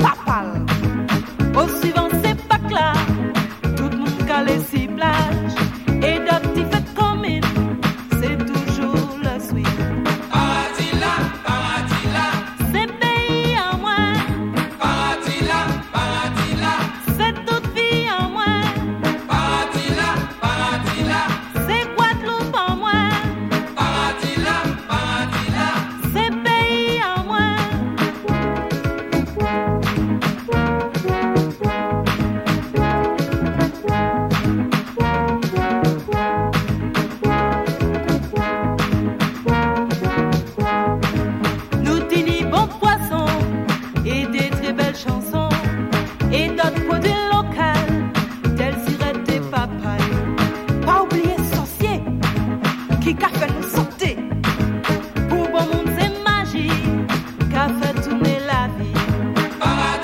papal. Au suivant, c'est pas clair. Tout le monde calé si plage. Et d'autres qui fait commune. C'est toujours le sweet. Paradis là, C'est pays en moins. paradis là, C'est toute vie en moins. paradis là, C'est Guadeloupe en moins. paradis là, C'est pays en moins. Nous dînons bon poisson et des très belles chansons et d'autres